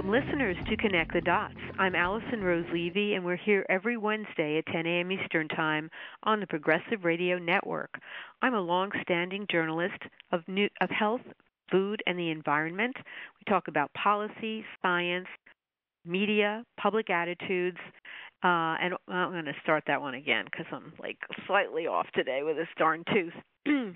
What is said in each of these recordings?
Welcome, listeners, to Connect the Dots. I'm Allison Rose Levy, and we're here every Wednesday at 10 a.m. Eastern Time on the Progressive Radio Network. I'm a long-standing journalist of health, food, and the environment. We talk about policy, science, media, public attitudes, and I'm going to start that one again because I'm slightly off today with this darn tooth.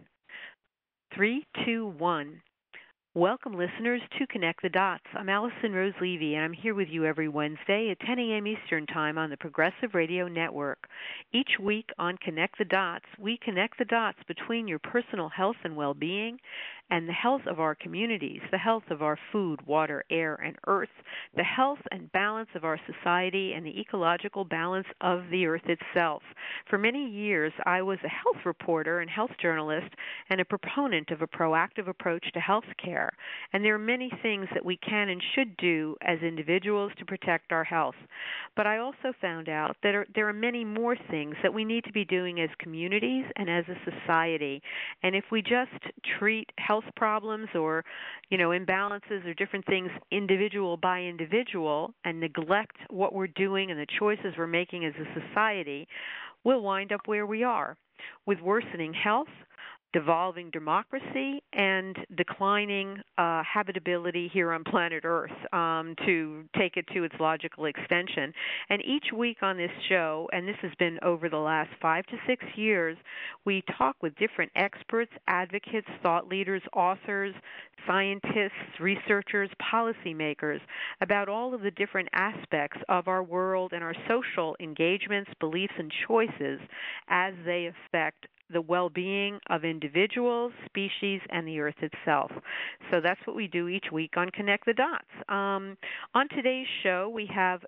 3, 2, 1. Welcome, listeners, to Connect the Dots. I'm Allison Rose Levy, and I'm here with you every Wednesday at 10 a.m. Eastern Time on the Progressive Radio Network. Each week on Connect the Dots, we connect the dots between your personal health and well-being and the health of our communities, the health of our food, water, air, and earth, the health and balance of our society, and the ecological balance of the earth itself. For many years, I was a health reporter and health journalist and a proponent of a proactive approach to health care. And there are many things that we can and should do as individuals to protect our health. But I also found out that there are many more things that we need to be doing as communities and as a society. And if we just treat health problems or, imbalances or different things individual by individual and neglect what we're doing and the choices we're making as a society, we'll wind up where we are, with worsening health, devolving democracy, and declining habitability here on planet Earth, to take it to its logical extension. And each week on this show, and this has been over the last 5 to 6 years, we talk with different experts, advocates, thought leaders, authors, scientists, researchers, policymakers about all of the different aspects of our world and our social engagements, beliefs, and choices as they affect the well-being of individuals, species, and the earth itself. So that's what we do each week on Connect the Dots. On today's show, we have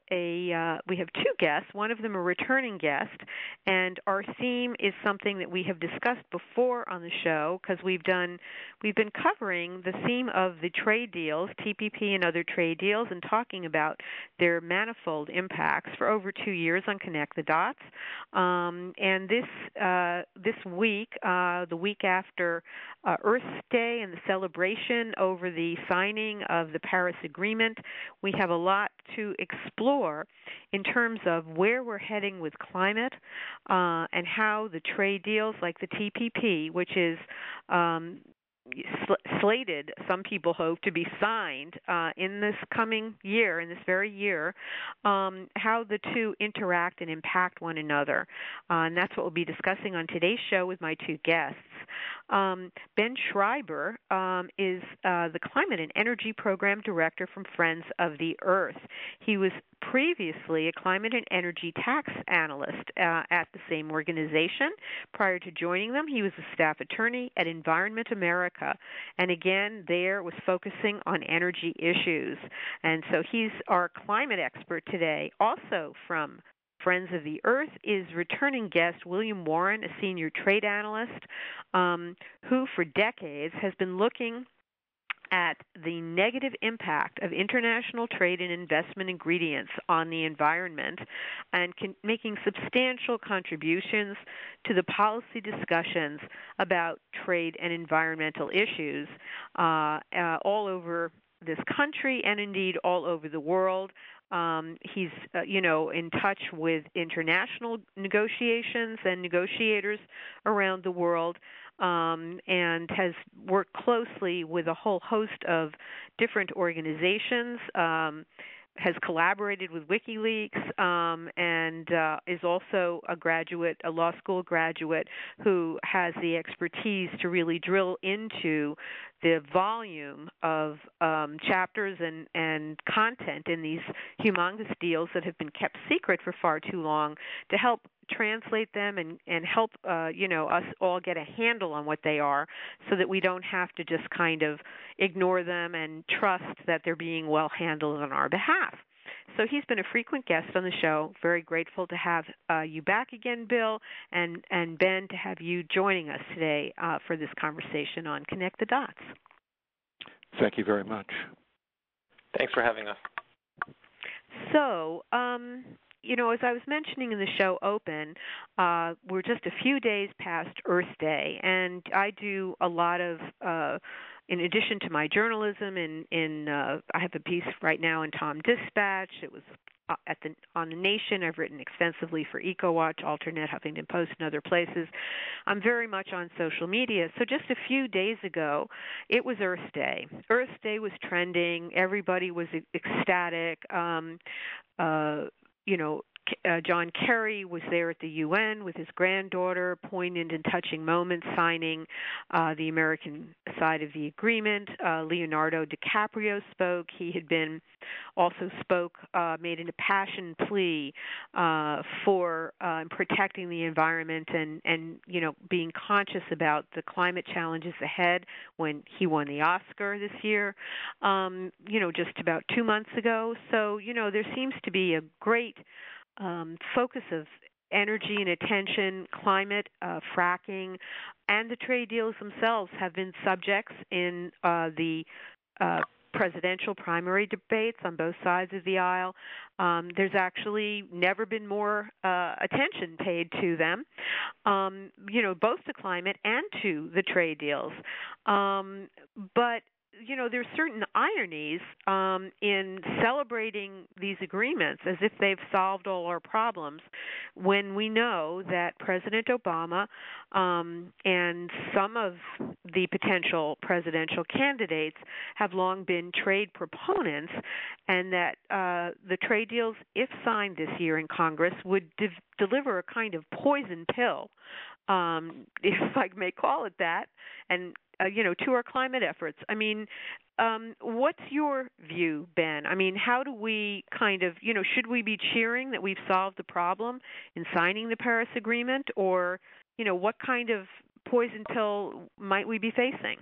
two guests. One of them a returning guest, and our theme is something that we have discussed before on the show because we've been covering the theme of the trade deals, TPP and other trade deals, and talking about their manifold impacts for over 2 years on Connect the Dots. And this week, the week after Earth Day and the celebration over the signing of the Paris Agreement, we have a lot to explore in terms of where we're heading with climate and how the trade deals like the TPP, which is slated, some people hope, to be signed in this coming year, in this very year, how the two interact and impact one another. And that's what we'll be discussing on today's show with my two guests. Ben Schreiber is the Climate and Energy Program Director from Friends of the Earth. He was previously a climate and energy tax analyst at the same organization. Prior to joining them, he was a staff attorney at Environment America, and again, there was focusing on energy issues. And so he's our climate expert today. Also from Friends of the Earth is returning guest William Warren, a senior trade analyst who for decades has been looking at the negative impact of international trade and investment ingredients on the environment and making substantial contributions to the policy discussions about trade and environmental issues all over this country and indeed all over the world. He's, in touch with international negotiations and negotiators around the world, and has worked closely with a whole host of different organizations, has collaborated with WikiLeaks, and is also a law school graduate who has the expertise to really drill into the volume of chapters and content in these humongous deals that have been kept secret for far too long to help translate them and help us all get a handle on what they are so that we don't have to just kind of ignore them and trust that they're being well handled on our behalf. So he's been a frequent guest on the show. Very grateful to have you back again, Bill, and Ben, to have you joining us today for this conversation on Connect the Dots. Thank you very much. Thanks for having us. So, as I was mentioning in the show open, we're just a few days past Earth Day, and I do a lot of in addition to my journalism, I have a piece right now in Tom Dispatch. It was on the Nation. I've written extensively for EcoWatch, Alternet, Huffington Post, and other places. I'm very much on social media. So just a few days ago, it was Earth Day. Earth Day was trending. Everybody was ecstatic. John Kerry was there at the UN with his granddaughter, poignant and touching moments, signing the American side of the agreement. Leonardo DiCaprio spoke. He had made an impassioned plea for protecting the environment and being conscious about the climate challenges ahead when he won the Oscar this year, just about 2 months ago. So, there seems to be a great focus of energy and attention. Climate, fracking, and the trade deals themselves have been subjects in the presidential primary debates on both sides of the aisle. There's actually never been more attention paid to them, both to climate and to the trade deals. But there's certain ironies in celebrating these agreements as if they've solved all our problems when we know that President Obama and some of the potential presidential candidates have long been trade proponents, and that the trade deals, if signed this year in Congress, would deliver a kind of poison pill, if I may call it that, and to our climate efforts. I mean, what's your view, Ben? I mean, how do we should we be cheering that we've solved the problem in signing the Paris Agreement, or, what kind of poison pill might we be facing?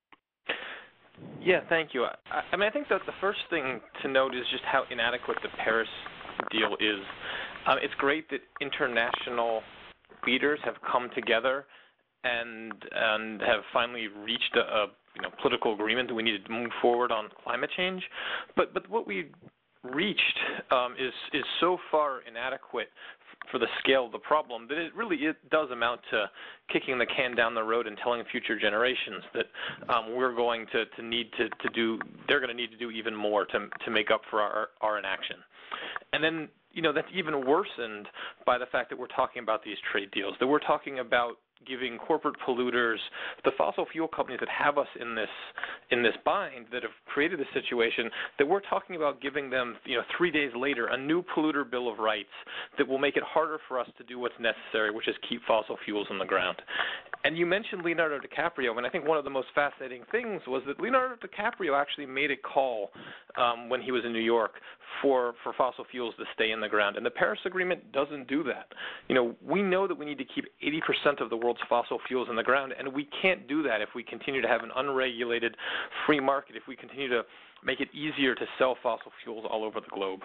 Yeah, thank you. I think that the first thing to note is just how inadequate the Paris deal is. It's great that international leaders have come together and have finally reached a political agreement that we needed to move forward on climate change. But what we reached is so far inadequate for the scale of the problem that it does amount to kicking the can down the road and telling future generations that we're going to need to do, they're going to need to do even more to make up for our inaction. And then, that's even worsened by the fact that we're talking about these trade deals, that we're talking about giving corporate polluters, the fossil fuel companies that have us in this bind, that have created this situation, that we're talking about giving them, 3 days later, a new polluter bill of rights that will make it harder for us to do what's necessary, which is keep fossil fuels in the ground. And you mentioned Leonardo DiCaprio, and I think one of the most fascinating things was that Leonardo DiCaprio actually made a call when he was in New York for fossil fuels to stay in the ground. And the Paris Agreement doesn't do that. We know that we need to keep 80% of the world's fossil fuels in the ground, and we can't do that if we continue to have an unregulated free market, if we continue to make it easier to sell fossil fuels all over the globe.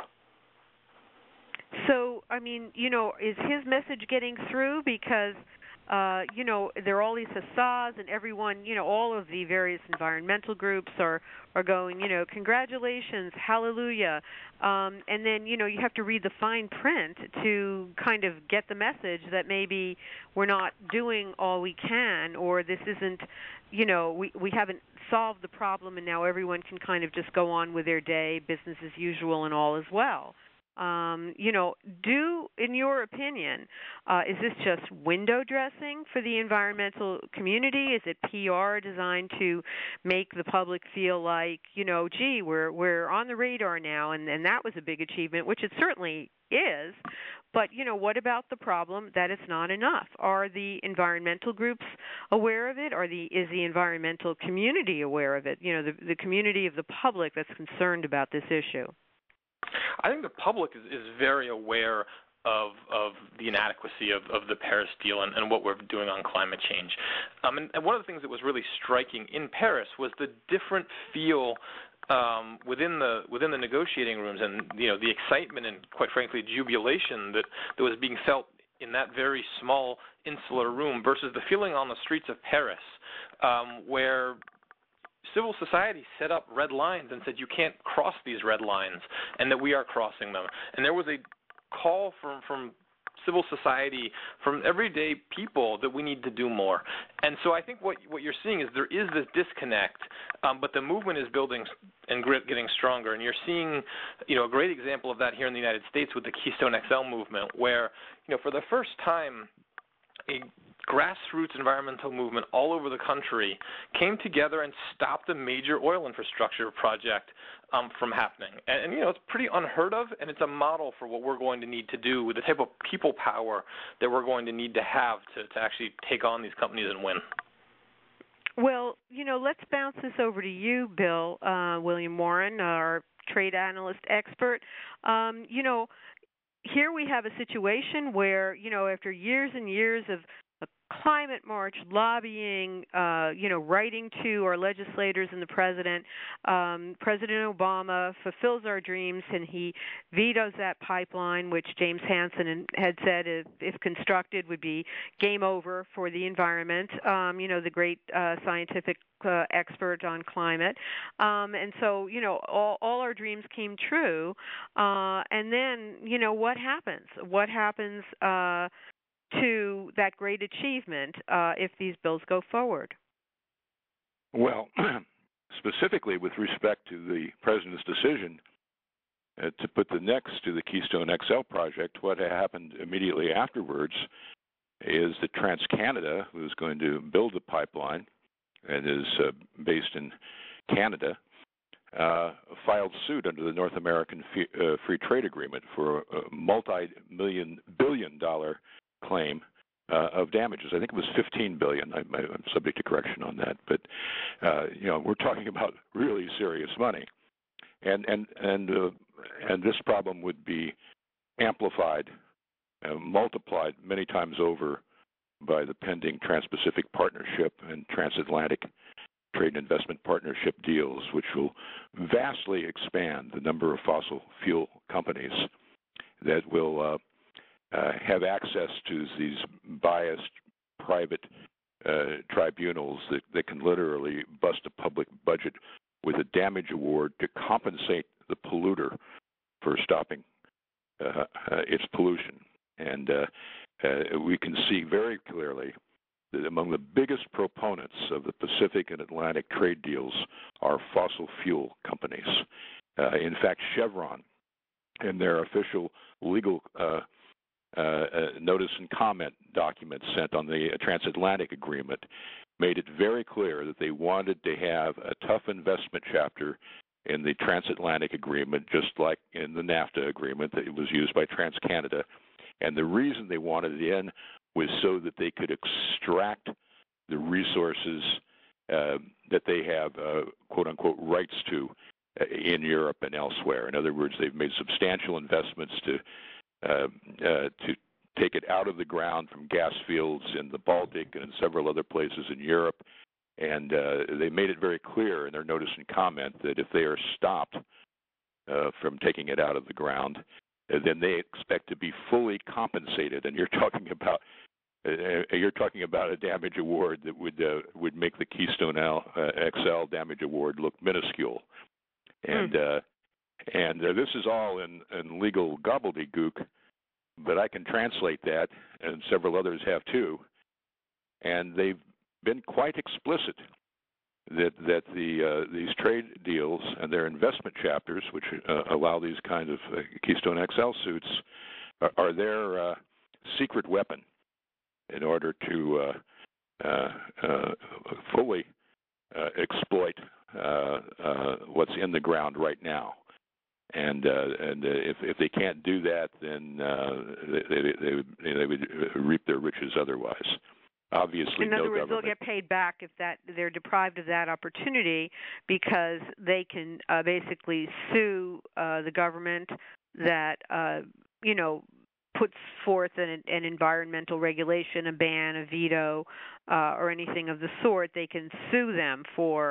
So, is his message getting through? Because there are all these huzzahs, and everyone, all of the various environmental groups are going, congratulations, hallelujah. And then, you have to read the fine print to kind of get the message that maybe we're not doing all we can, or this isn't, we haven't solved the problem, and now everyone can kind of just go on with their day, business as usual, and all is well. In your opinion, is this just window dressing for the environmental community? Is it PR designed to make the public feel like, gee, we're on the radar now, and that was a big achievement, which it certainly is. But, what about the problem that it's not enough? Are the environmental groups aware of it? Is the environmental community aware of it? The community of the public that's concerned about this issue. I think the public is very aware of the inadequacy of the Paris deal and what we're doing on climate change. And one of the things that was really striking in Paris was the different feel within the negotiating rooms, and the excitement and, quite frankly, jubilation that was being felt in that very small insular room versus the feeling on the streets of Paris, where civil society set up red lines and said you can't cross these red lines, and that we are crossing them. And there was a call from civil society, from everyday people that we need to do more. And so I think what you're seeing is there is this disconnect, but the movement is building and getting stronger. And you're seeing, a great example of that here in the United States with the Keystone XL movement, where, for the first time, a grassroots environmental movement all over the country came together and stopped a major oil infrastructure project from happening. And it's pretty unheard of, and it's a model for what we're going to need to do with the type of people power that we're going to need to have to actually take on these companies and win. Well, let's bounce this over to you, Bill, William Warren, our trade analyst expert. Here we have a situation where, after years and years of a climate march, lobbying, writing to our legislators and the president, President Obama fulfills our dreams, and he vetoes that pipeline, which James Hansen had said, if constructed, would be game over for the environment, the great scientific expert on climate. And so, all our dreams came true. And then, what happens? What happens to that great achievement if these bills go forward? Well, specifically with respect to the president's decision to put the next to the Keystone XL project, what happened immediately afterwards is that TransCanada, who is going to build the pipeline and is based in Canada, filed suit under the North American Free Trade Agreement for a multi-billion-dollar claim of damages. I think it was $15 billion. I'm subject to correction on that, but we're talking about really serious money, and this problem would be amplified, multiplied many times over by the pending Trans-Pacific Partnership and Transatlantic Trade and Investment Partnership deals, which will vastly expand the number of fossil fuel companies that will have access to these biased private tribunals that can literally bust a public budget with a damage award to compensate the polluter for stopping its pollution. And we can see very clearly that among the biggest proponents of the Pacific and Atlantic trade deals are fossil fuel companies. In fact, Chevron, in their official legal notice and comment document sent on the transatlantic agreement, made it very clear that they wanted to have a tough investment chapter in the transatlantic agreement, just like in the NAFTA agreement that was used by TransCanada. And the reason they wanted it in was so that they could extract the resources that they have, quote-unquote, rights to in Europe and elsewhere. In other words, they've made substantial investments to take it out of the ground from gas fields in the Baltic and in several other places in Europe. And they made it very clear in their notice and comment that if they are stopped from taking it out of the ground, then they expect to be fully compensated. And you're talking about a damage award that would make the Keystone XL damage award look minuscule. And this is all in legal gobbledygook, but I can translate that, and several others have too. And they've been quite explicit that these trade deals and their investment chapters, which allow these kinds of Keystone XL suits, are their secret weapon in order to fully exploit what's in the ground right now. And if they can't do that, then they would reap their riches otherwise. Obviously, in other words, government. they'll get paid back if they're deprived of that opportunity, because they can basically sue the government that puts forth an environmental regulation, a ban, a veto, or anything of the sort. They can sue them for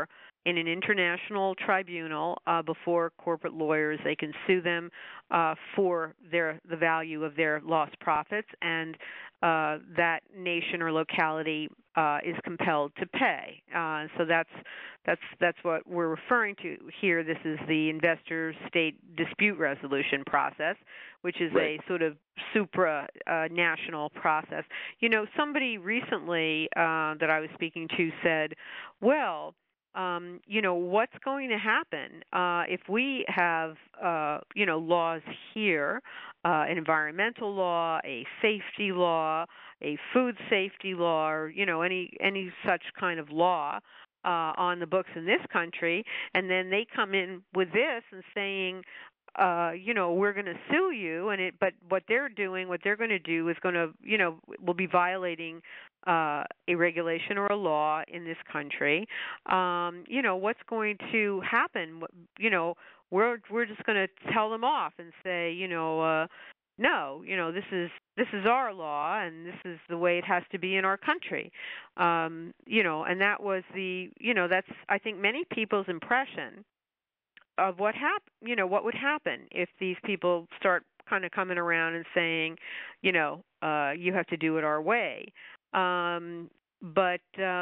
in an international tribunal before corporate lawyers. They can sue them for the value of their lost profits, and that nation or locality is compelled to pay. So that's what we're referring to here. This is the investor-state dispute resolution process, which is right. a sort of supra-national process. Somebody recently that I was speaking to said, well, what's going to happen if we have, laws here, an environmental law, a safety law, a food safety law, or, any such kind of law on the books in this country, and then they come in with this and saying, we're going to sue you, but what they're going to do is going to, will be violating a regulation or a law in this country. What's going to happen? We're just going to tell them off and say, no, this is our law, and this is the way it has to be in our country. And that was that's, I think, many people's impression of what would happen if these people start kind of coming around and saying, you have to do it our way. But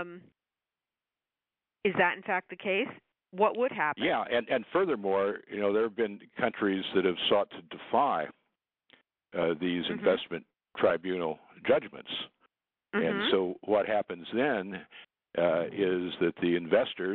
is that in fact the case? What would happen? Yeah, and furthermore, there have been countries that have sought to defy these mm-hmm. investment tribunal judgments. Mm-hmm. And so what happens then is that the investors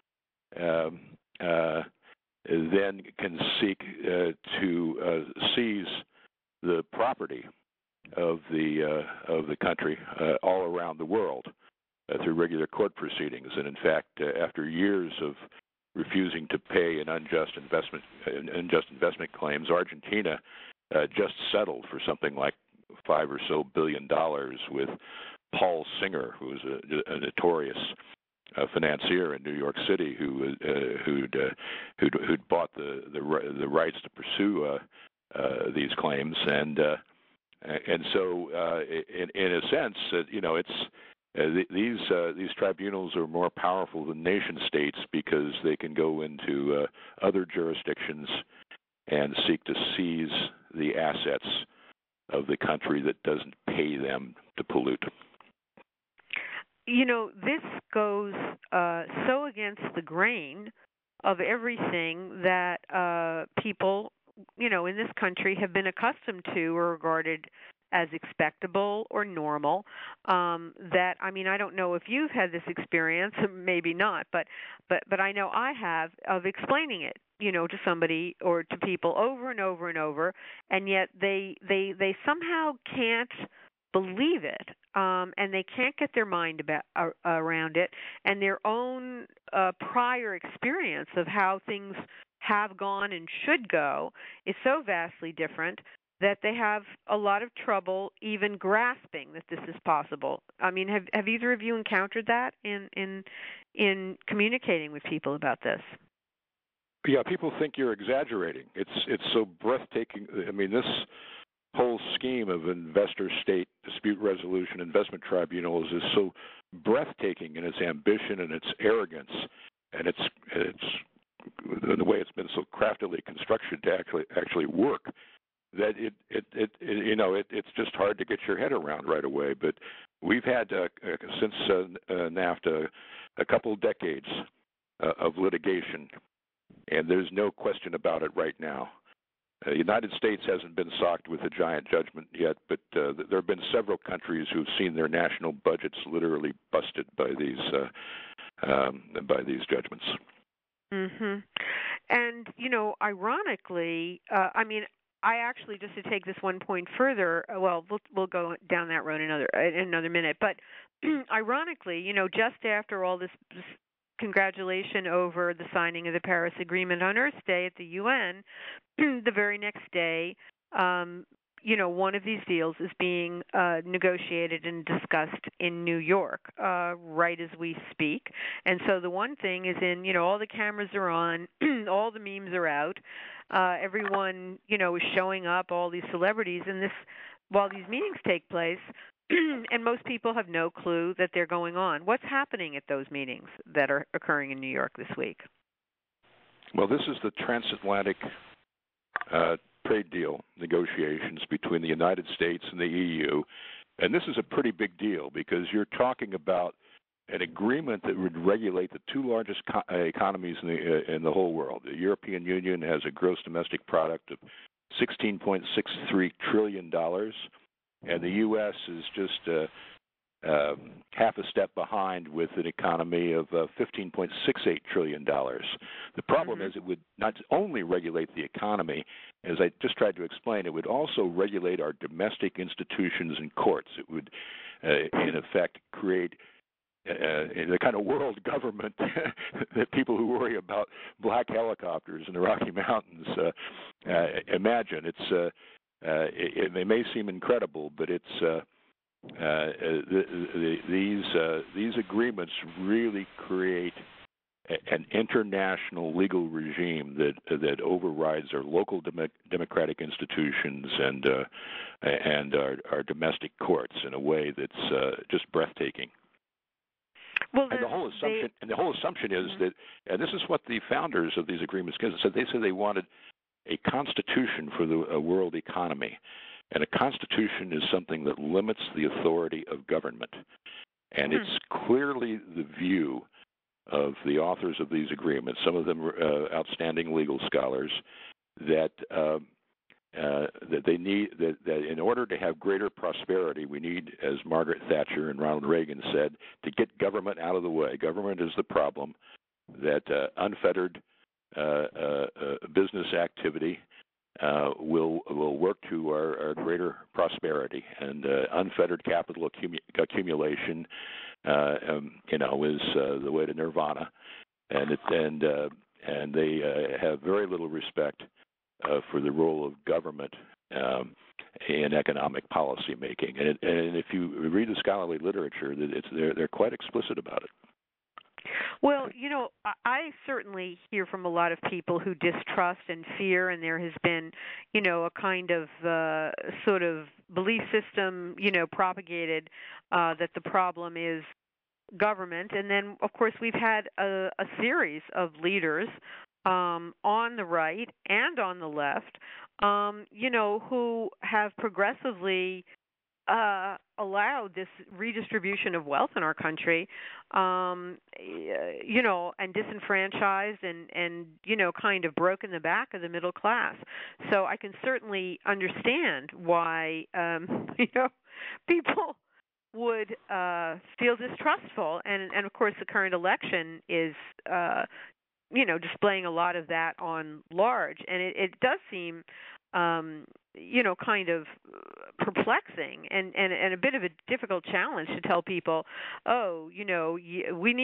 then can seek to seize the property of the country all around the world through regular court proceedings. And in fact, after years of refusing to pay an unjust investment claims, Argentina just settled for something like $5 billion or so with Paul Singer, who was a notorious financier in New York City, who'd bought the rights to pursue these claims, and so in a sense, it's these tribunals are more powerful than nation states because they can go into other jurisdictions and seek to seize the assets of the country that doesn't pay them to pollute. This goes so against the grain of everything that people, in this country have been accustomed to or regarded as expectable or normal. That, I don't know if you've had this experience, maybe not, but I know I have, of explaining it, to somebody or to people over and over and over, and yet they somehow can't believe it, and they can't get their mind around it, and their own prior experience of how things have gone and should go is so vastly different that they have a lot of trouble even grasping that this is possible. Have either of you encountered that in communicating with people about this? Yeah, people think you're exaggerating. It's so breathtaking. This whole scheme of investor-state dispute resolution investment tribunals is so breathtaking in its ambition and its arrogance, and it's the way it's been so craftily constructed to actually work, that it's just hard to get your head around right away. But we've had since NAFTA a couple decades of litigation, and there's no question about it right now. The United States hasn't been socked with a giant judgment yet, but there have been several countries who've seen their national budgets literally busted by these judgments. Mm-hmm. And ironically, I actually, just to take this one point further, we'll go down that road in another minute. But ironically, just after all this congratulation over the signing of the Paris Agreement on Earth Day at the UN, the very next day, one of these deals is being negotiated and discussed in New York right as we speak. And so the one thing is all the cameras are on, all the memes are out, everyone, is showing up, all these celebrities, and while these meetings take place, and most people have no clue that they're going on. What's happening at those meetings that are occurring in New York this week? Well, this is the transatlantic trade deal negotiations between the United States and the EU. And this is a pretty big deal because you're talking about an agreement that would regulate the two largest economies in the whole world. The European Union has a gross domestic product of $16.63 trillion, and the U.S. is just half a step behind with an economy of $15.68 trillion. The problem is it would not only regulate the economy, as I just tried to explain, it would also regulate our domestic institutions and courts. It would, in effect, create the kind of world government that people who worry about black helicopters in the Rocky Mountains imagine. It may seem incredible, but it's these agreements really create an international legal regime that overrides our local democratic institutions and our domestic courts in a way that's just breathtaking. Well, and the whole assumption is that, and this is what the founders of these agreements said. They said they wanted a constitution for the world economy, and a constitution is something that limits the authority of government. And it's clearly the view of the authors of these agreements, some of them outstanding legal scholars, that they need that in order to have greater prosperity, we need, as Margaret Thatcher and Ronald Reagan said, to get government out of the way. Government is the problem. That unfettered business activity will work to our greater prosperity, and unfettered capital accumulation, is the way to nirvana, and they have very little respect for the role of government in economic policy making. And if you read the scholarly literature, they're quite explicit about it. Well, I certainly hear from a lot of people who distrust and fear, and there has been, a kind of sort of belief system, propagated that the problem is government. And then, of course, we've had a series of leaders on the right and on the left, who have progressively allowed this redistribution of wealth in our country, and disenfranchised and kind of broken the back of the middle class. So I can certainly understand why, people would feel distrustful. And of course, the current election is, displaying a lot of that on large. And it does seem kind of perplexing and a bit of a difficult challenge to tell people, we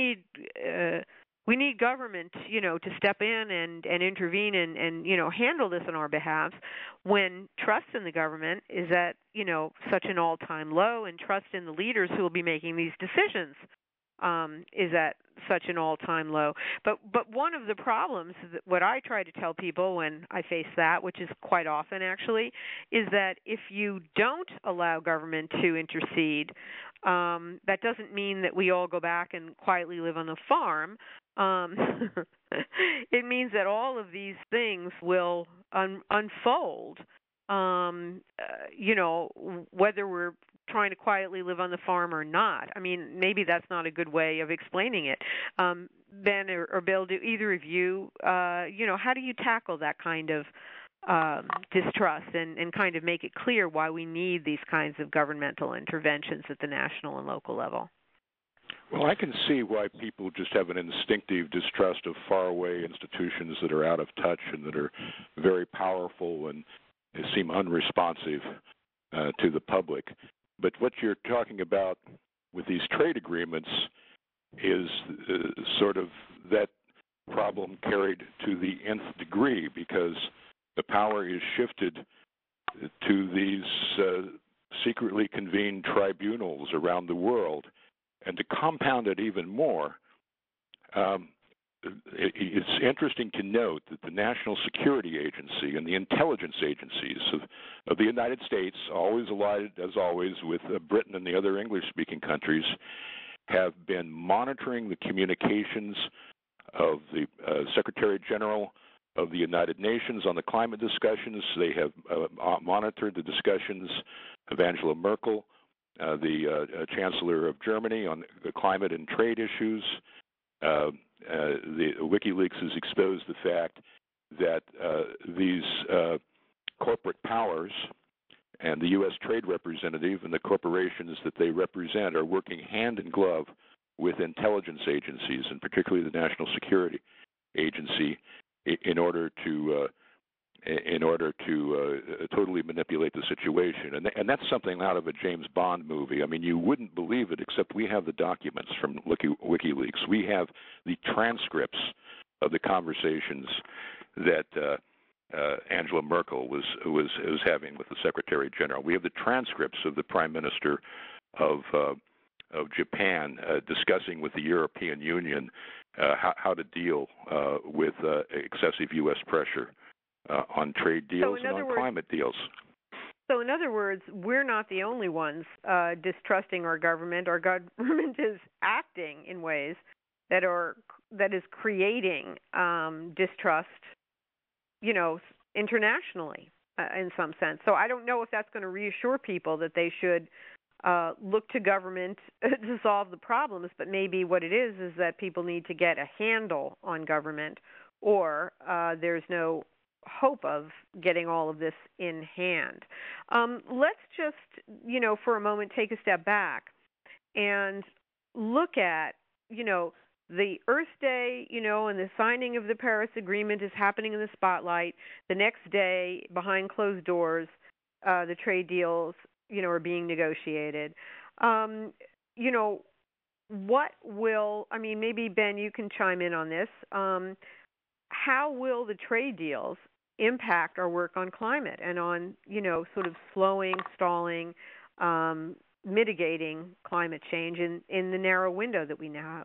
need government, to step in and intervene and handle this on our behalf, when trust in the government is at, such an all-time low, and trust in the leaders who will be making these decisions is at such an all-time low. But one of the problems, what I try to tell people when I face that, which is quite often actually, is that if you don't allow government to intercede, that doesn't mean that we all go back and quietly live on the farm. It means that all of these things will unfold, whether we're trying to quietly live on the farm or not. I mean, maybe that's not a good way of explaining it. Ben or Bill, do either of you, how do you tackle that kind of distrust and kind of make it clear why we need these kinds of governmental interventions at the national and local level? Well, I can see why people just have an instinctive distrust of faraway institutions that are out of touch and that are very powerful and they seem unresponsive to the public. But what you're talking about with these trade agreements is sort of that problem carried to the nth degree, because the power is shifted to these secretly convened tribunals around the world. And to compound it even more, it's interesting to note that the National Security Agency and the intelligence agencies of the United States, always allied, as always, with Britain and the other English-speaking countries, have been monitoring the communications of the Secretary General of the United Nations on the climate discussions. They have monitored the discussions of Angela Merkel, the Chancellor of Germany, on the climate and trade issues. The WikiLeaks has exposed the fact that these corporate powers and the U.S. Trade Representative and the corporations that they represent are working hand in glove with intelligence agencies, and particularly the National Security Agency, in order to totally manipulate the situation. And that's something out of a James Bond movie. I mean, you wouldn't believe it, except we have the documents from WikiLeaks. We have the transcripts of the conversations that Angela Merkel was having with the Secretary General. We have the transcripts of the Prime Minister of Japan discussing with the European Union how to deal with excessive U.S. pressure on trade deals and on climate deals. So in other words, we're not the only ones distrusting our government. Our government is acting in ways that is creating distrust, internationally in some sense. So I don't know if that's going to reassure people that they should look to government to solve the problems, but maybe what it is that people need to get a handle on government, or there's no hope of getting all of this in hand. Let's just, for a moment take a step back and look at, the Earth Day, and the signing of the Paris Agreement is happening in the spotlight. The next day, behind closed doors, the trade deals, are being negotiated. What will, maybe Ben, you can chime in on this. How will the trade deals impact our work on climate and on, sort of slowing, stalling, mitigating climate change in the narrow window that we now have?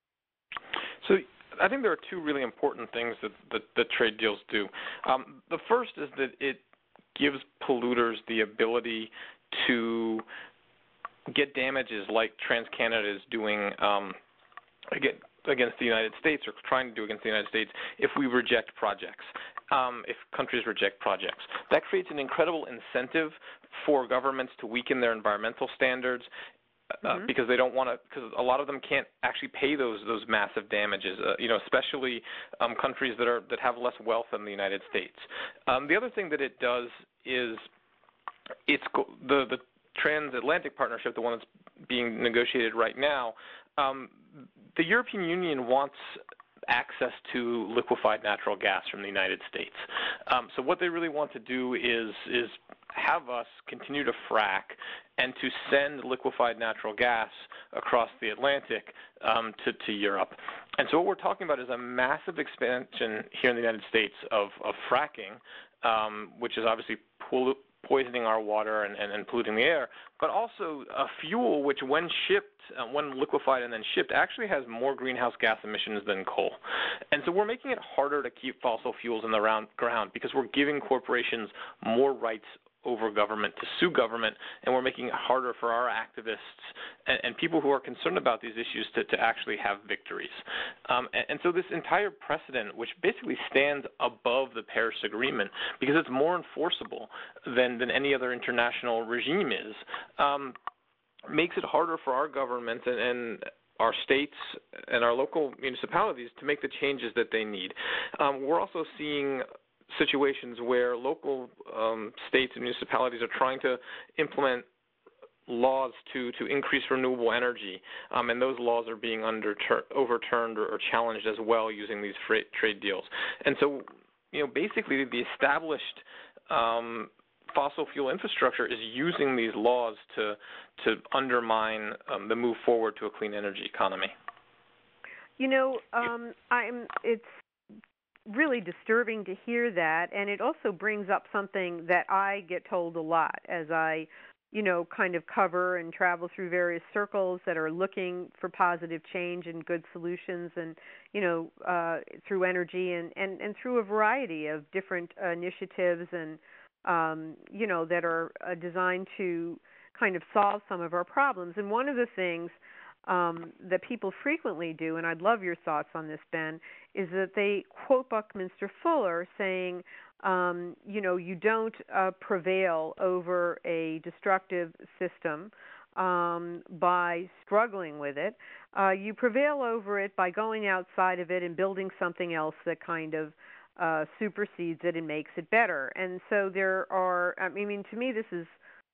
So I think there are two really important things that trade deals do. The first is that it gives polluters the ability to get damages like TransCanada is doing against the United States, or trying to do against the United States, if we reject projects, if countries reject projects. That creates an incredible incentive for governments to weaken their environmental standards, because they don't want to, because a lot of them can't actually pay those massive damages, especially countries that have less wealth than the United States. The other thing that it does is the transatlantic partnership, the one that's being negotiated right now. The European Union wants access to liquefied natural gas from the United States. So what they really want to do is have us continue to frack and to send liquefied natural gas across the Atlantic to Europe. And so what we're talking about is a massive expansion here in the United States of fracking, which is obviously poisoning our water and polluting the air, but also a fuel which, when shipped, when liquefied and then shipped, actually has more greenhouse gas emissions than coal. And so we're making it harder to keep fossil fuels in the ground because we're giving corporations more rights over government to sue government, and we're making it harder for our activists and people who are concerned about these issues to actually have victories. And so this entire precedent, which basically stands above the Paris Agreement because it's more enforceable than any other international regime is, makes it harder for our government and our states and our local municipalities to make the changes that they need. We're also seeing situations where local states and municipalities are trying to implement laws to increase renewable energy, and those laws are being overturned or challenged as well using these trade deals. And so, basically the established fossil fuel infrastructure is using these laws to undermine the move forward to a clean energy economy. It's really disturbing to hear that, and it also brings up something that I get told a lot as I, kind of cover and travel through various circles that are looking for positive change and good solutions, and through energy and through a variety of different initiatives and that are designed to kind of solve some of our problems. And one of the things that people frequently do, and I'd love your thoughts on this, Ben, is that they quote Buckminster Fuller saying, you don't prevail over a destructive system by struggling with it. You prevail over it by going outside of it and building something else that kind of supersedes it and makes it better. And so there are, to me, this is,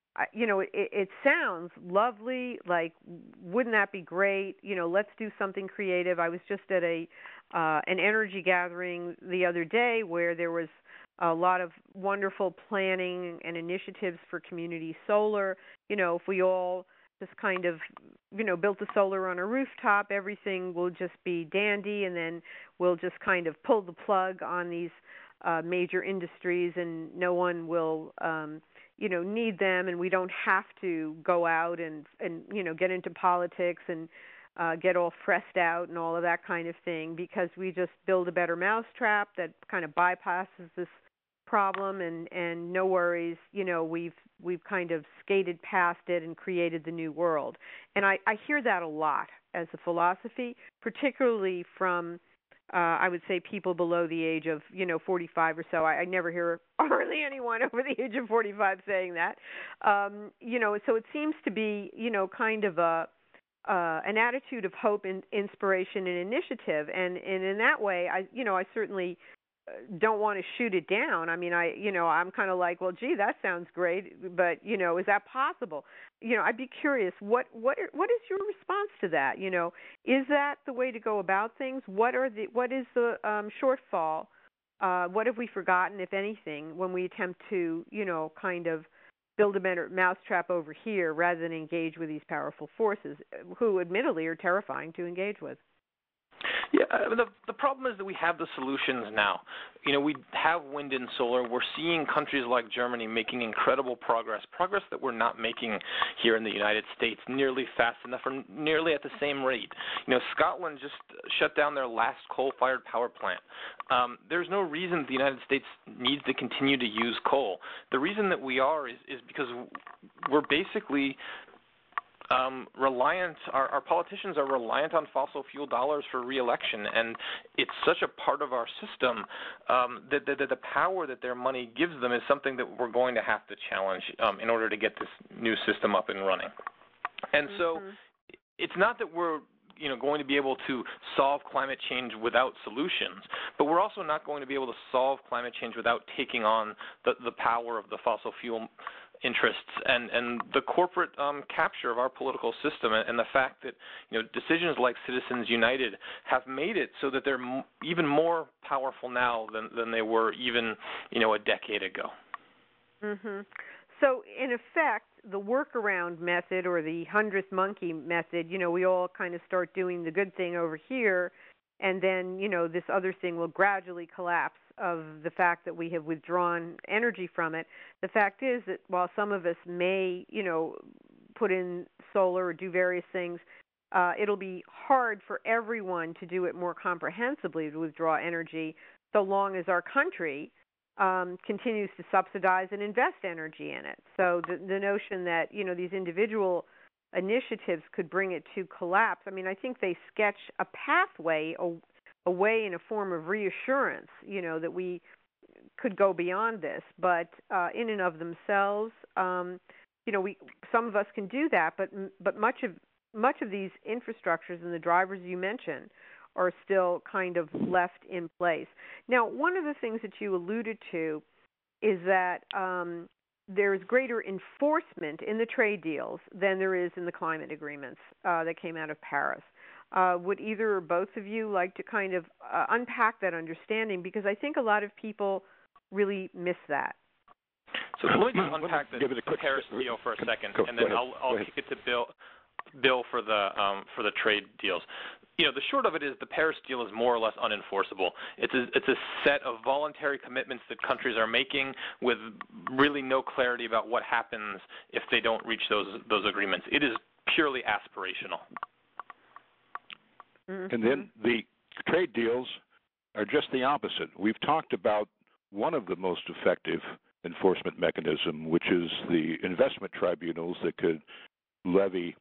it sounds lovely. Like, wouldn't that be great? Let's do something creative. I was just at an energy gathering the other day where there was a lot of wonderful planning and initiatives for community solar. If we all just kind of, built the solar on a rooftop, everything will just be dandy, and then we'll just kind of pull the plug on these major industries, and no one will, need them, and we don't have to go out and get into politics and get all stressed out and all of that kind of thing, because we just build a better mousetrap that kind of bypasses this problem, and no worries, we've kind of skated past it and created the new world. And I hear that a lot as a philosophy, particularly from I would say people below the age of 45 or so. I never hear hardly anyone over the age of 45 saying that. So it seems to be kind of an attitude of hope and inspiration and initiative, and in that way, I certainly don't want to shoot it down. I'm kind of like, well, gee, that sounds great, but is that possible? I'd be curious. What is your response to that? Is that the way to go about things? What is the shortfall? What have we forgotten, if anything, when we attempt to kind of build a better mousetrap over here rather than engage with these powerful forces, who admittedly are terrifying to engage with? Yeah, the problem is that we have the solutions now. We have wind and solar. We're seeing countries like Germany making incredible progress that we're not making here in the United States nearly fast enough or nearly at the same rate. Scotland just shut down their last coal-fired power plant. There's no reason the United States needs to continue to use coal. The reason that we are is because we're basically reliant, our politicians are reliant on fossil fuel dollars for re-election, and it's such a part of our system that the power that their money gives them is something that we're going to have to challenge in order to get this new system up and running. And so it's not that we're going to be able to solve climate change without solutions, but we're also not going to be able to solve climate change without taking on the power of the fossil fuel interests and the corporate capture of our political system, and the fact that decisions like Citizens United have made it so that they're even more powerful now than they were even a decade ago. So in effect, the workaround method, or the 100th monkey method, we all kind of start doing the good thing over here, and then this other thing will gradually collapse of the fact that we have withdrawn energy from it. The fact is that while some of us may, put in solar or do various things, it'll be hard for everyone to do it more comprehensively to withdraw energy, so long as our country continues to subsidize and invest energy in it. So the notion that, these individual initiatives could bring it to collapse, I think they sketch a pathway, a way in a form of reassurance, that we could go beyond this. But in and of themselves, some of us can do that, but much of these infrastructures and the drivers you mentioned are still kind of left in place. Now, one of the things that you alluded to is that there's greater enforcement in the trade deals than there is in the climate agreements that came out of Paris. Would either or both of you like to kind of unpack that understanding? Because I think a lot of people really miss that. So let me just unpack the Paris deal for a second, and then I'll kick it to Bill. bill for the trade deals. The short of it is the Paris deal is more or less unenforceable. It's a set of voluntary commitments that countries are making with really no clarity about what happens if they don't reach those agreements. It is purely aspirational. Mm-hmm. And then the trade deals are just the opposite. We've talked about one of the most effective enforcement mechanism, which is the investment tribunals that could levy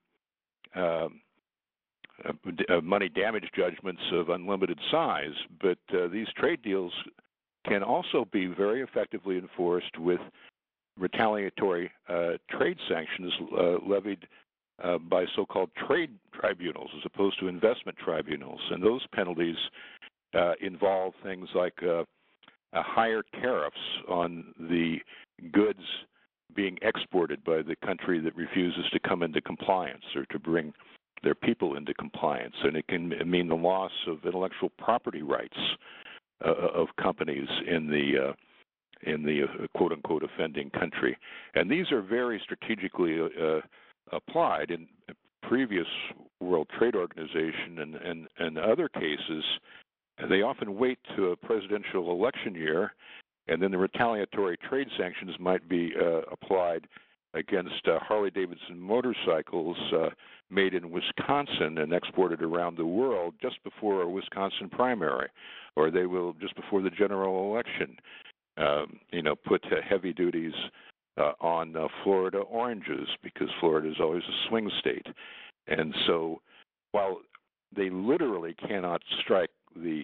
money damage judgments of unlimited size. But these trade deals can also be very effectively enforced with retaliatory trade sanctions levied by so-called trade tribunals as opposed to investment tribunals. And those penalties involve things like higher tariffs on the goods being exported by the country that refuses to come into compliance or to bring their people into compliance. And it can mean the loss of intellectual property rights of companies in the quote-unquote offending country. And these are very strategically applied in previous World Trade Organization and other cases. They often wait to a presidential election year, and then the retaliatory trade sanctions might be applied against Harley-Davidson motorcycles made in Wisconsin and exported around the world just before a Wisconsin primary, or they will just before the general election, put heavy duties on Florida oranges because Florida is always a swing state. And so while they literally cannot strike the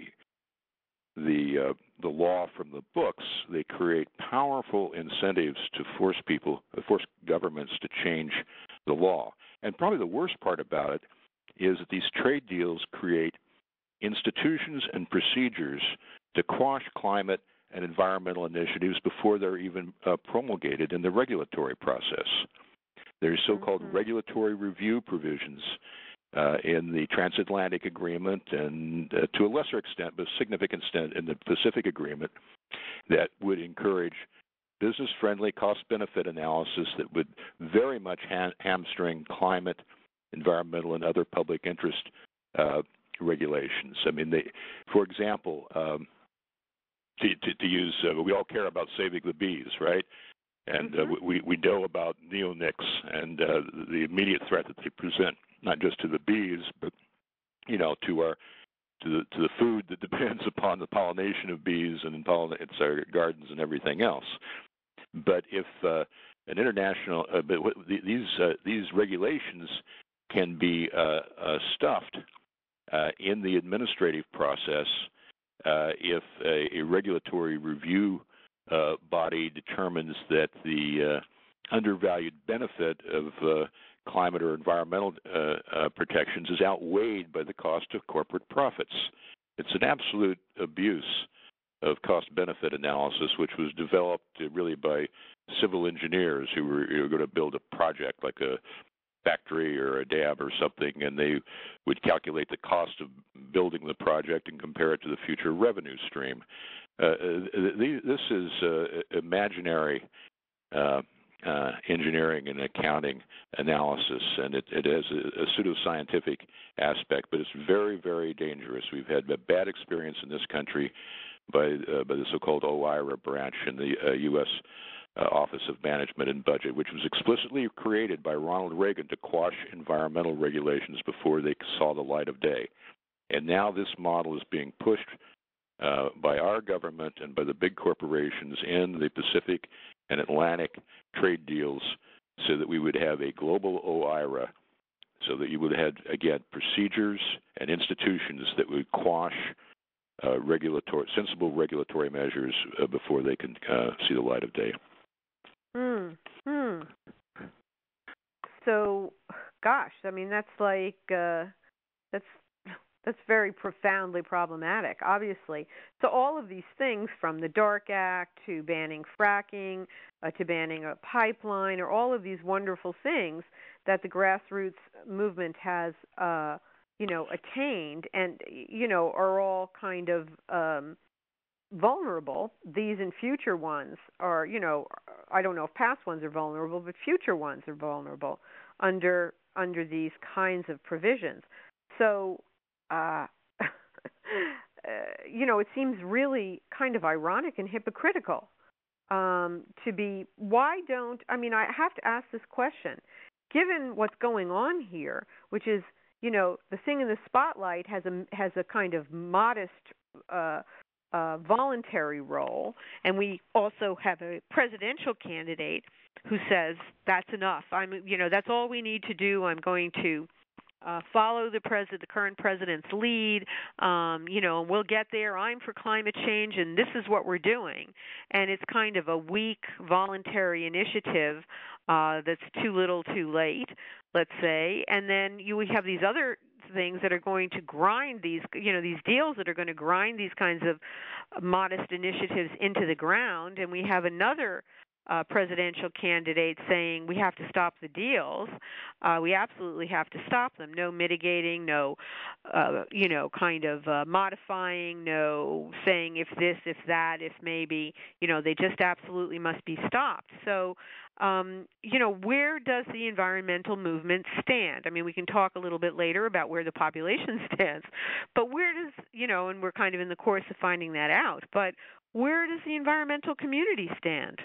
law from the books, they create powerful incentives to force governments to change the law. And probably the worst part about it is that these trade deals create institutions and procedures to quash climate and environmental initiatives before they're even promulgated in the regulatory process. There's so-called regulatory review provisions in the Transatlantic Agreement and to a lesser extent, but significant extent in the Pacific Agreement that would encourage business-friendly cost-benefit analysis that would very much hamstring climate, environmental, and other public interest regulations. I mean, for example, to use, we all care about saving the bees, right? And we know about neonics and the immediate threat that they present, not just to the bees, but to the food that depends upon the pollination of bees and pollinates our gardens and everything else. But if an international, these regulations can be stuffed in the administrative process if a regulatory review body determines that the undervalued benefit of climate or environmental protections is outweighed by the cost of corporate profits. It's an absolute abuse of cost-benefit analysis, which was developed really by civil engineers who were going to build a project like a factory or a dam or something, and they would calculate the cost of building the project and compare it to the future revenue stream. This is imaginary engineering and accounting analysis, and it has a pseudoscientific aspect, but it's very, very dangerous. We've had a bad experience in this country by the so-called OIRA branch in the U.S. Office of Management and Budget, which was explicitly created by Ronald Reagan to quash environmental regulations before they saw the light of day. And now this model is being pushed by our government and by the big corporations in the Pacific and Atlantic trade deals so that we would have a global OIRA, so that you would have, again, procedures and institutions that would quash sensible regulatory measures before they can see the light of day. So, gosh, I mean, that's like that's very profoundly problematic, obviously. So all of these things, from the DARK Act to banning fracking to banning a pipeline, are all of these wonderful things that the grassroots movement has, attained, and are all kind of vulnerable. These and future ones are, I don't know if past ones are vulnerable, but future ones are vulnerable under under these kinds of provisions. So, it seems really kind of ironic and hypocritical to be. I have to ask this question. Given what's going on here, which is, the thing in the spotlight has a kind of modest voluntary role, and we also have a presidential candidate who says that's enough. That's all we need to do. I'm going to follow the current president's lead. We'll get there. I'm for climate change, and this is what we're doing. And it's kind of a weak voluntary initiative that's too little, too late, let's say. And then we have these other things that are going to grind these deals that are going to grind these kinds of modest initiatives into the ground. And we have another presidential candidate saying we have to stop the deals. We absolutely have to stop them. No mitigating, no, modifying, no saying if this, if that, if maybe, they just absolutely must be stopped. So, where does the environmental movement stand? I mean, we can talk a little bit later about where the population stands, but where does, and we're kind of in the course of finding that out, but where does the environmental community stand?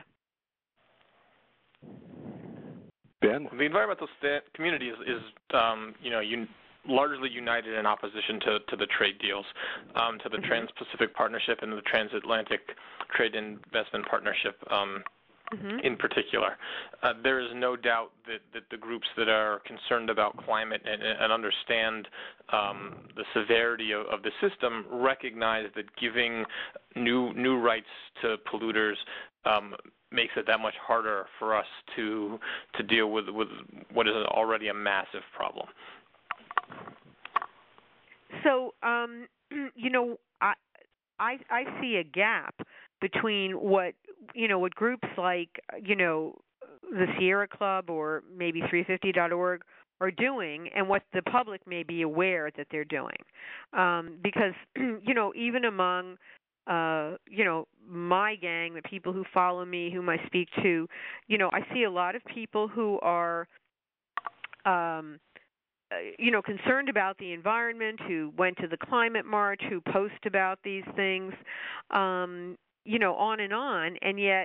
Ben? The environmental community is largely united in opposition to the trade deals, to the Trans-Pacific Partnership and the Transatlantic Trade Investment Partnership in particular. There is no doubt that the groups that are concerned about climate and understand the severity of the system recognize that giving new rights to polluters makes it that much harder for us to deal with what is already a massive problem. So, I see a gap between what groups like, the Sierra Club or maybe 350.org are doing and what the public may be aware that they're doing. Because, even among my gang, the people who follow me, whom I speak to, I see a lot of people who are, concerned about the environment, who went to the climate march, who post about these things, on and on, and yet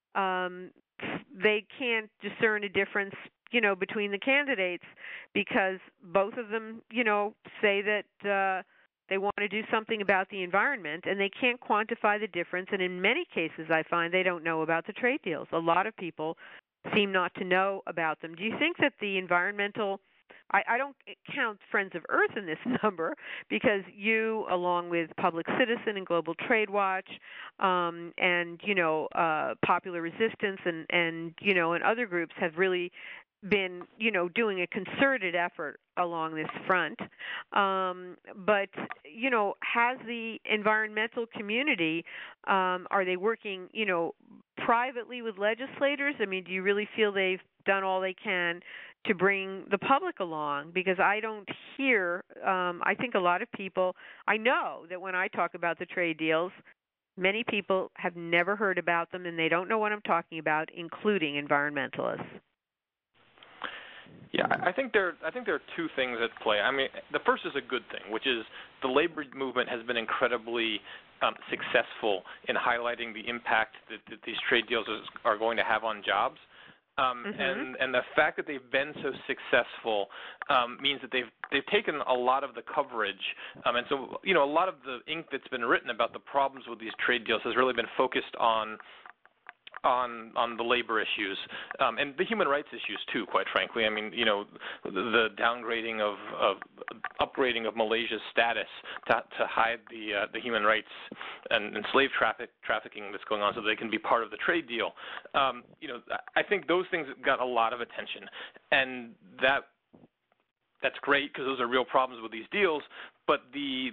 they can't discern a difference, between the candidates because both of them, say that they want to do something about the environment, and they can't quantify the difference. And in many cases, I find they don't know about the trade deals. A lot of people seem not to know about them. Do you think that the environmental I don't count Friends of Earth in this number because you, along with Public Citizen and Global Trade Watch, and Popular Resistance and other groups have really been, doing a concerted effort along this front. But, has the environmental community, are they working, privately with legislators? I mean, do you really feel they've done all they can to bring the public along? Because I don't hear, I think a lot of people, I know that when I talk about the trade deals, many people have never heard about them and they don't know what I'm talking about, including environmentalists. Yeah, I think there are two things at play. I mean, the first is a good thing, which is the labor movement has been incredibly successful in highlighting the impact that these trade deals are going to have on jobs. And the fact that they've been so successful means that they've taken a lot of the coverage, and so a lot of the ink that's been written about the problems with these trade deals has really been focused on the labor issues and the human rights issues too. Quite frankly, I mean, the downgrading of upgrading of Malaysia's status to hide the human rights and slave trafficking that's going on, so they can be part of the trade deal. I think those things got a lot of attention, and that's great because those are real problems with these deals. But the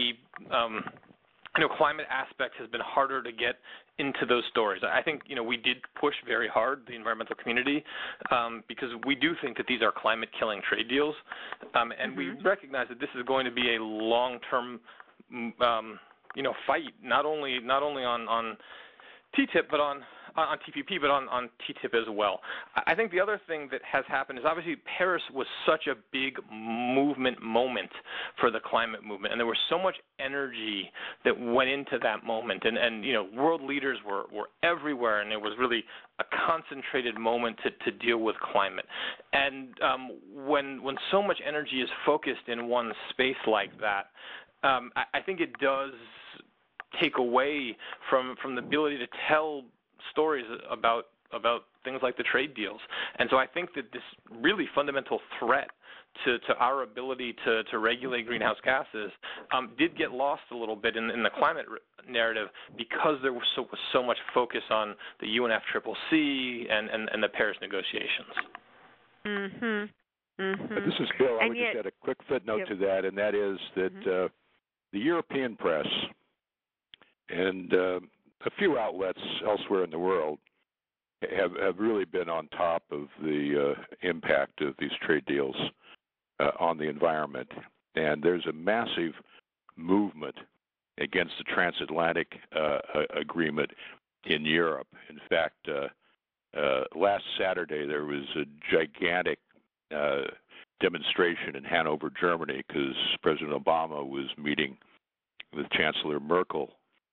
climate aspect has been harder to get into those stories. I think, we did push very hard, the environmental community, because we do think that these are climate-killing trade deals, and we recognize that this is going to be a long-term, fight, not only on TTIP, but on TPP, but on TTIP as well. I think the other thing that has happened is obviously Paris was such a big movement moment for the climate movement, and there was so much energy that went into that moment, and world leaders were everywhere, and it was really a concentrated moment to deal with climate. And when so much energy is focused in one space like that, I think it does take away from the ability to tell stories about things like the trade deals. And so I think that this really fundamental threat to our ability to regulate greenhouse gases did get lost a little bit in the climate narrative because there was so much focus on the UNFCCC and the Paris negotiations. Mm-hmm. Mm-hmm. This is Bill. I would just add a quick footnote to that, and that is that the European press and a few outlets elsewhere in the world have really been on top of the impact of these trade deals on the environment. And there's a massive movement against the transatlantic agreement in Europe. In fact, last Saturday there was a gigantic demonstration in Hanover, Germany, because President Obama was meeting with Chancellor Merkel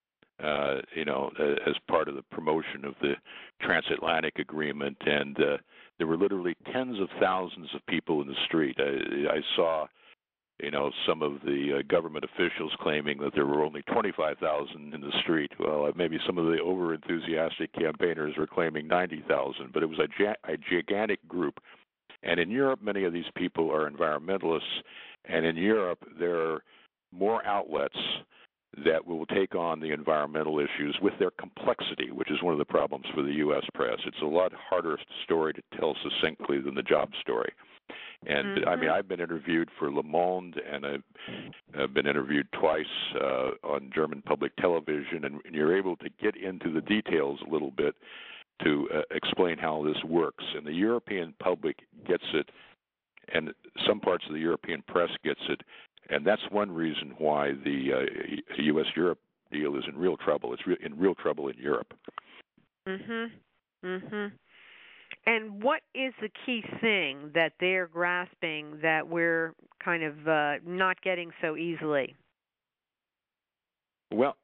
as part of the promotion of the transatlantic agreement, and there were literally tens of thousands of people in the street. I saw, some of the government officials claiming that there were only 25,000 in the street. Well, maybe some of the over-enthusiastic campaigners were claiming 90,000, but it was a gigantic group. And in Europe, many of these people are environmentalists, and in Europe, there are more outlets that will take on the environmental issues with their complexity, which is one of the problems for the U.S. press. It's a lot harder story to tell succinctly than the job story. And, I mean, I've been interviewed for Le Monde, and I've been interviewed twice on German public television, and you're able to get into the details a little bit to explain how this works. And the European public gets it, and some parts of the European press gets it. And that's one reason why the U.S.-Europe deal is in real trouble. It's in real trouble in Europe. And what is the key thing that they're grasping that we're kind of not getting so easily? Well,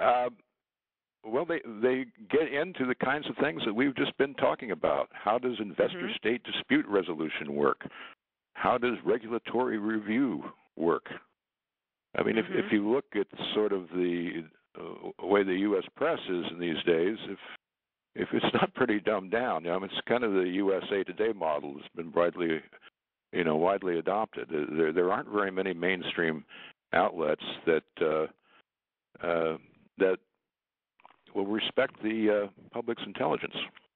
they get into the kinds of things that we've just been talking about. How does investor-state dispute resolution work? How does regulatory review work? I mean, if you look at sort of the way the U.S. press is in these days, if it's not pretty dumbed down, it's kind of the USA Today model that's been widely adopted. There aren't very many mainstream outlets that will respect the public's intelligence.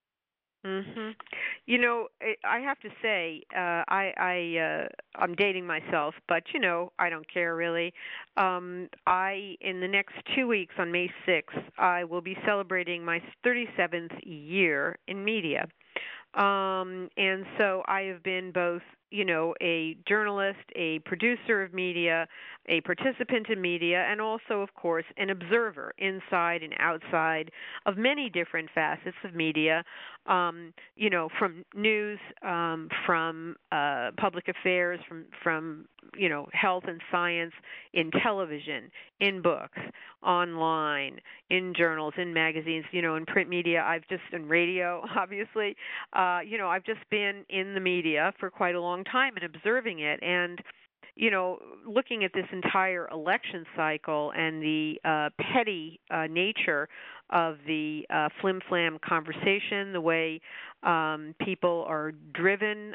I have to say, I'm dating myself, but I don't care really. In the next 2 weeks, on May 6th, I will be celebrating my 37th year in media. And so I have been both, a journalist, a producer of media, a participant in media, and also, of course, an observer inside and outside of many different facets of media, from news, from public affairs, from health and science, in television, in books, online, in journals, in magazines, in print media. In radio, obviously. I've just been in the media for quite a long time and observing it, and looking at this entire election cycle and the petty nature of the flim-flam conversation, the way people are driven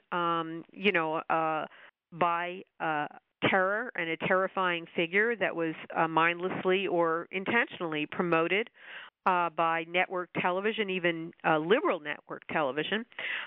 by terror and a terrifying figure that was mindlessly or intentionally promoted by network television, even liberal network television.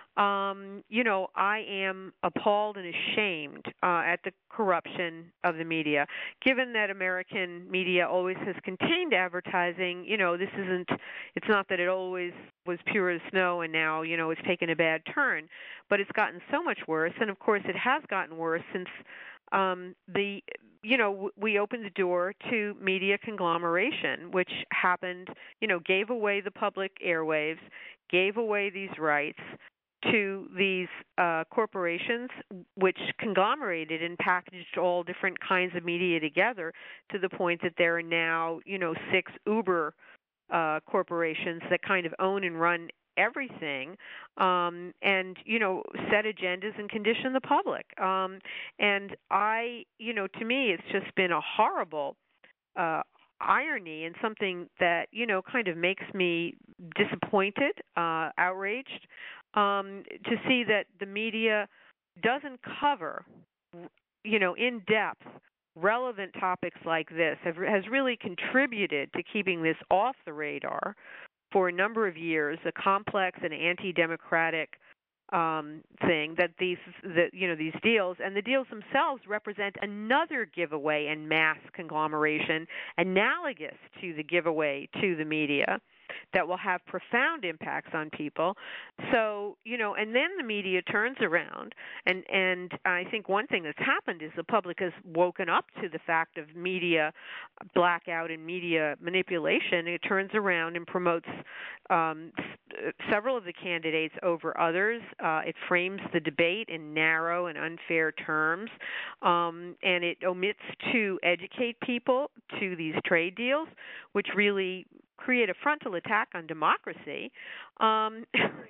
I am appalled and ashamed at the corruption of the media. Given that American media always has contained advertising, it's not that it always was pure as snow and now, it's taken a bad turn, but it's gotten so much worse. And of course it has gotten worse since the we opened the door to media conglomeration, which happened, gave away the public airwaves, gave away these rights to these corporations, which conglomerated and packaged all different kinds of media together to the point that there are now, 6 Uber corporations that kind of own and run everything, and set agendas and condition the public. And to me, it's just been a horrible irony and something that kind of makes me disappointed, outraged, to see that the media doesn't cover, in depth, relevant topics like this. Has really contributed to keeping this off the radar for a number of years, a complex and anti-democratic thing that these deals, and the deals themselves represent another giveaway and mass conglomeration analogous to the giveaway to the media that will have profound impacts on people. So, and then the media turns around, and I think one thing that's happened is the public has woken up to the fact of media blackout and media manipulation. It turns around and promotes several of the candidates over others. It frames the debate in narrow and unfair terms, and it omits to educate people to these trade deals, which really create a frontal attack on democracy, and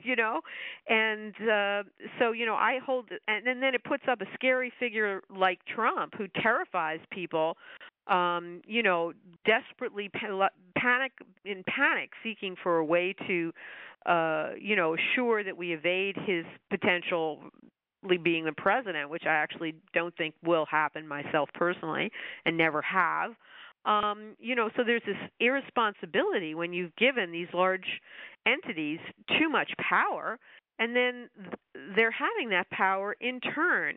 so I hold, and then it puts up a scary figure like Trump, who terrifies people, desperately panic, seeking for a way to, assure that we evade his potential being the president, which I actually don't think will happen myself personally, and never have. So there's this irresponsibility when you've given these large entities too much power, and then they're having that power in turn,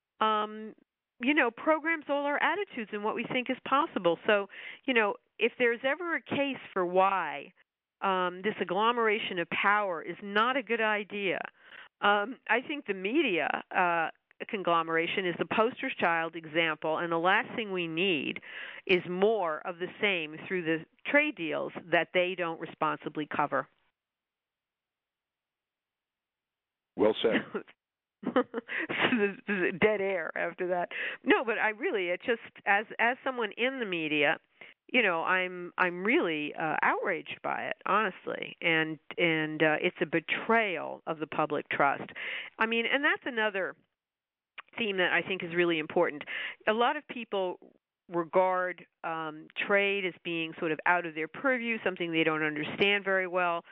programs all our attitudes and what we think is possible. So, if there's ever a case for why this agglomeration of power is not a good idea, I think the media conglomeration is the poster child example, and the last thing we need is more of the same through the trade deals that they don't responsibly cover. Well said. Dead air after that. No, but it's just as someone in the media, I'm really outraged by it, honestly, and it's a betrayal of the public trust. I mean, and that's another theme that I think is really important. A lot of people regard trade as being sort of out of their purview, something they don't understand very well.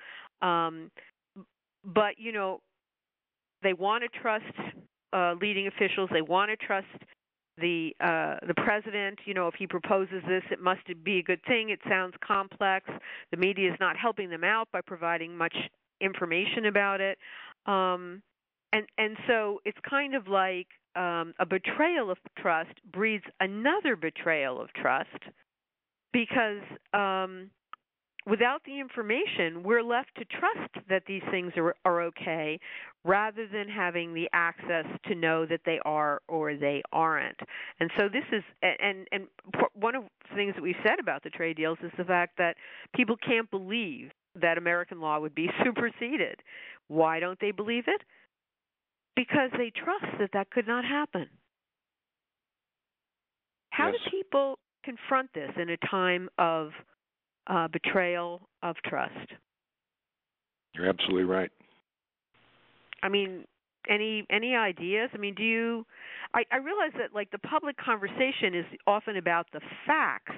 But they want to trust leading officials. They want to trust the president. If he proposes this, it must be a good thing. It sounds complex. The media is not helping them out by providing much information about it. And so it's kind of like a betrayal of trust breeds another betrayal of trust, because without the information, we're left to trust that these things are okay, rather than having the access to know that they are or they aren't. And so this is, and one of the things that we've said about the trade deals is the fact that people can't believe that American law would be superseded. Why don't they believe it? Because they trust that could not happen. How do people confront this in a time of betrayal of trust? You're absolutely right. I mean, any ideas? I mean, I realize that like the public conversation is often about the facts,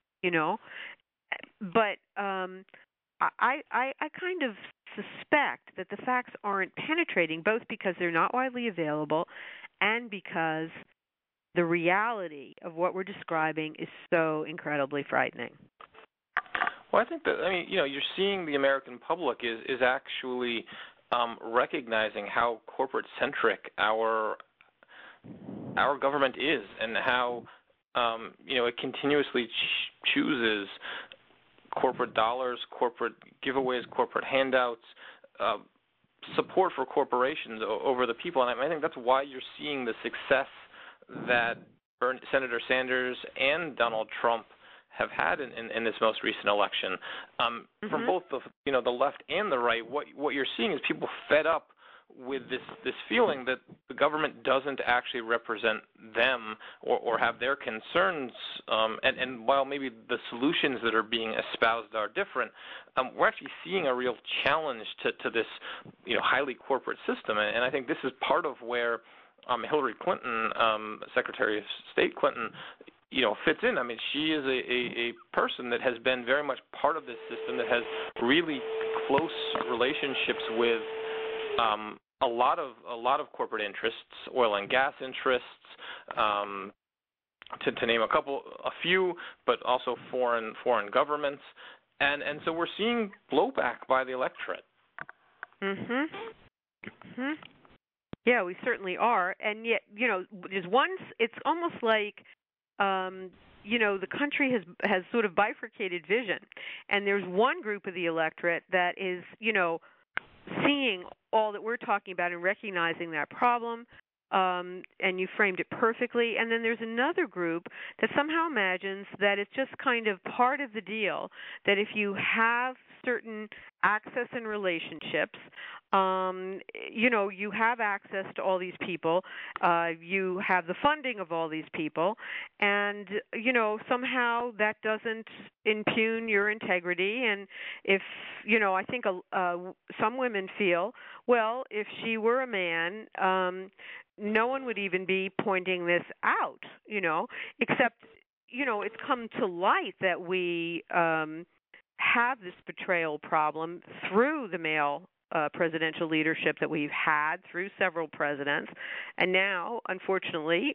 but I kind of suspect that the facts aren't penetrating, both because they're not widely available and because the reality of what we're describing is so incredibly frightening. Well, I think that, you're seeing the American public is actually recognizing how corporate-centric our government is, and how, it continuously chooses corporate dollars, corporate giveaways, corporate handouts, support for corporations over the people. And I think that's why you're seeing the success that Senator Sanders and Donald Trump have had in this most recent election. From both the left and the right, what you're seeing is people fed up with this feeling that the government doesn't actually represent them or have their concerns. And while maybe the solutions that are being espoused are different, we're actually seeing a real challenge to this highly corporate system. And I think this is part of where Hillary Clinton, Secretary of State Clinton, fits in. I mean, she is a person that has been very much part of this system, that has really close relationships with a lot of corporate interests, oil and gas interests, to name a few, but also foreign governments, and so we're seeing blowback by the electorate. Yeah, we certainly are, and yet there's it's almost like the country has sort of bifurcated vision, and there's one group of the electorate that is seeing all that we're talking about and recognizing that problem, and you framed it perfectly. And then there's another group that somehow imagines that it's just kind of part of the deal, that if you have certain access and relationships, you have access to all these people, you have the funding of all these people, and somehow that doesn't impugn your integrity. And if I think some women feel, well, if she were a man, no one would even be pointing this out, except it's come to light that we have this betrayal problem through the male presidential leadership that we've had through several presidents, and now, unfortunately,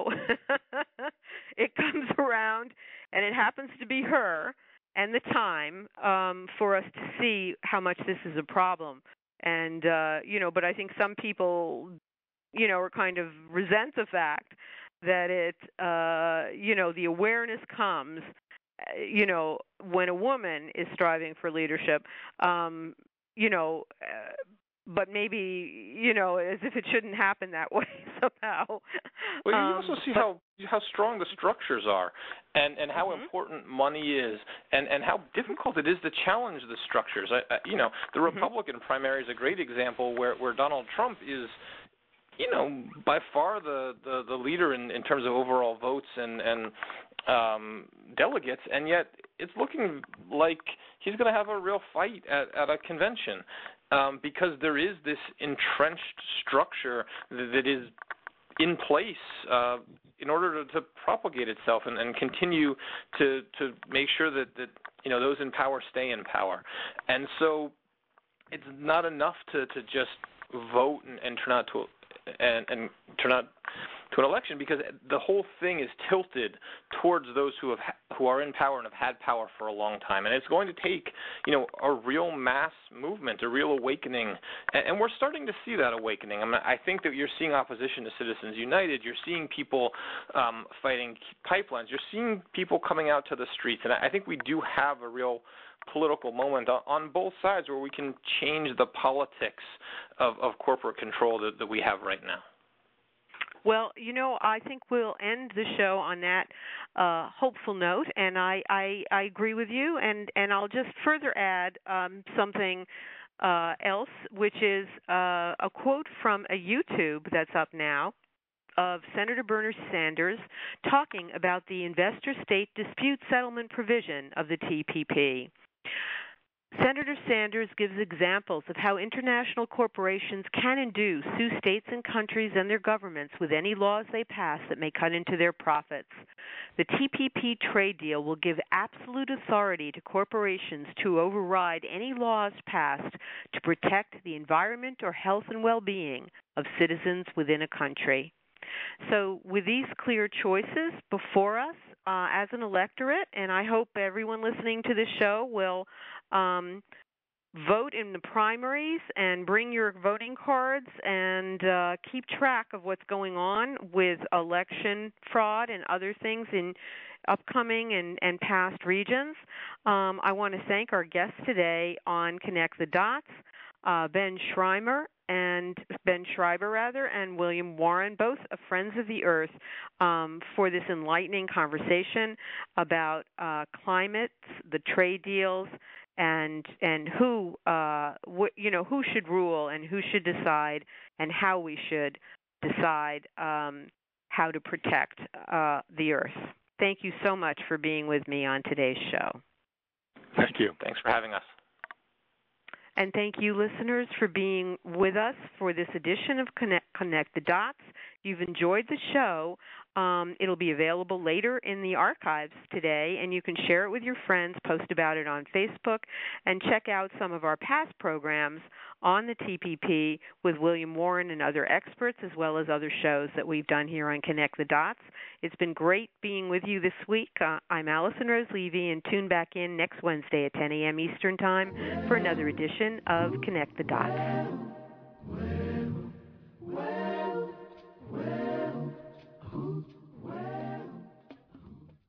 it comes around, and it happens to be her and the time for us to see how much this is a problem. And but I think some people, are kind of resent the fact that it, the awareness comes, when a woman is striving for leadership, but maybe, as if it shouldn't happen that way somehow. Well, you also see how strong the structures are, and how important money is, and how difficult it is to challenge the structures. The Republican primary is a great example where Donald Trump is, by far the leader in terms of overall votes and delegates, and yet it's looking like he's going to have a real fight at a convention, because there is this entrenched structure that is in place in order to propagate itself and continue to make sure that those in power stay in power. And so it's not enough to just vote and turn out to an election, because the whole thing is tilted towards those who are in power and have had power for a long time. And it's going to take, a real mass movement, a real awakening, and we're starting to see that awakening. I mean, I think that you're seeing opposition to Citizens United. You're seeing people fighting pipelines. You're seeing people coming out to the streets, and I think we do have a real political moment on both sides where we can change the politics of corporate control that we have right now. Well, I think we'll end the show on that hopeful note, and I agree with you, and I'll just further add something else, which is a quote from a YouTube that's up now of Senator Bernie Sanders talking about the investor-state dispute settlement provision of the TPP. Senator Sanders gives examples of how international corporations can and do sue states and countries and their governments with any laws they pass that may cut into their profits. The TPP trade deal will give absolute authority to corporations to override any laws passed to protect the environment or health and well-being of citizens within a country. So with these clear choices before us as an electorate, and I hope everyone listening to this show will vote in the primaries and bring your voting cards and keep track of what's going on with election fraud and other things in upcoming and past regions. I want to thank our guests today on Connect the Dots, Ben Schreimer, and Ben Schreiber, and William Warren, both Friends of the Earth, for this enlightening conversation about climate, the trade deals, and who who should rule and who should decide, and how we should decide how to protect the Earth. Thank you so much for being with me on today's show. Thank you. Thanks for having us. And thank you, listeners, for being with us for this edition of Connect the Dots. If you've enjoyed the show, it'll be available later in the archives today, and you can share it with your friends, post about it on Facebook, and check out some of our past programs on the TPP with William Warren and other experts, as well as other shows that we've done here on Connect the Dots. It's been great being with you this week. I'm Allison Rose Levy, and tune back in next Wednesday at 10 a.m. Eastern Time for another edition of Connect the Dots.